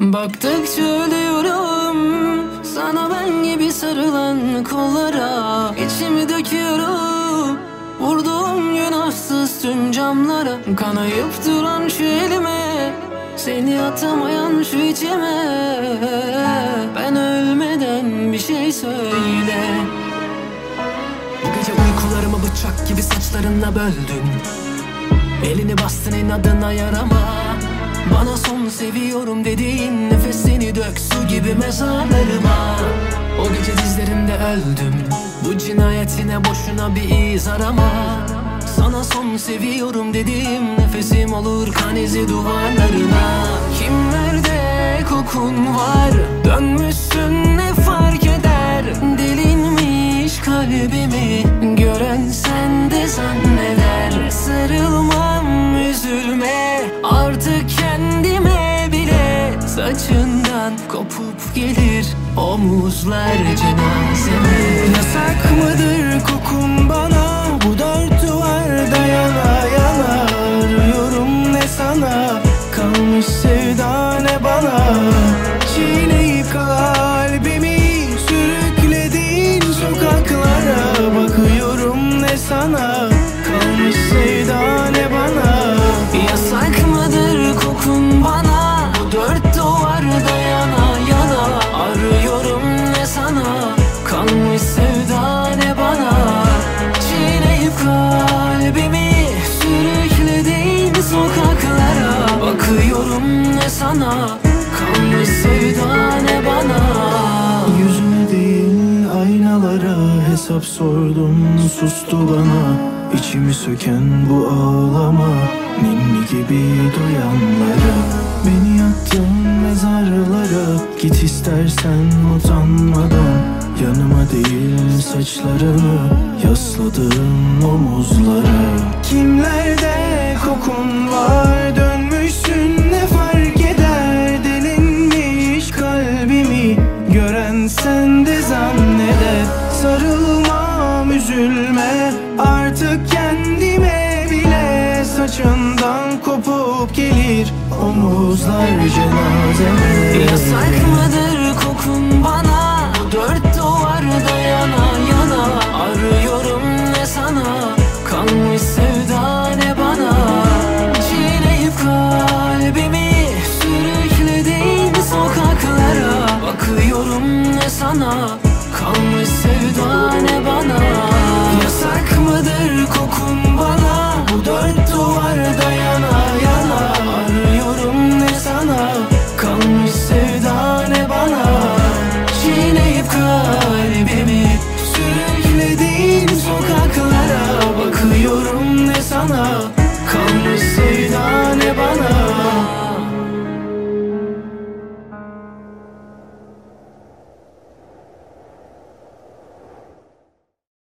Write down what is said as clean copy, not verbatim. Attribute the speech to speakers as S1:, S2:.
S1: Baktıkça ölüyorum sana, ben gibi sarılan kollara. İçimi döküyorum vurduğum günahsız tüm camlara. Kanayıp duran şu elime, seni atamayan şu içime. Ben ölmeden bir şey söyle. Bu gece uykularımı bıçak gibi saçlarınla böldün. Elini bastın inadına yarama. Bana son seviyorum dediğin nefesini dök su gibi mezarlarıma. O gece dizlerimde öldüm, bu cinayetine boşuna bir iz arama. Sana son seviyorum dediğim nefesim olur kan izi duvarlarına. Kimlerde kokun var, dönmüşsün ne fark eder. Delinmiş kalbimi gören sen de zanneder. Sarılmam üzülme artık kendime bile. Saçından kopup gelir omuzlar cenazeme.
S2: Yasak mıdır kokun bana, bu dört duvarda yana yana. Arıyorum ne sana, kalmış sevda ne bana. Çiğneyip kalbimi sürükledin sokaklara. Bakıyorum ne sana, kalmış sevda ne bana.
S1: Yasak mıdır kokun bana, bu dört duvarda yana yana. Arıyorum ne sana, kalmış sevda ne bana. Çiğneyip kalbimi sürükledin sokaklara. Bakıyorum ne sana, kalmış sevda ne bana.
S2: Yüzüne değil aynalara hesap sordum, sustu bana. İçimi söken bu ağlama, ninni gibi duyanlara. Beni yaktın mezarlara, git istersen utanmadan. Yanıma değil saçlarını yasladığım omuzlara. Kimlerde kokun var, dönmüşsün ne fark eder. Delinmiş kalbimi gören sen de zanneder. Sarılmam üzülme artık kendime bile. Saçından kopup gelir omuzlar cenazeme.
S1: Yasak mıdır kokun bana, bu dört duvarda yana yana. Arıyorum ne sana, kalmış sevda ne bana. Çiğneyip kalbimi sürükledin sokaklara. Bakıyorum ne sana, kalmış sevda ne bana. Yasak mıdır kokun bana,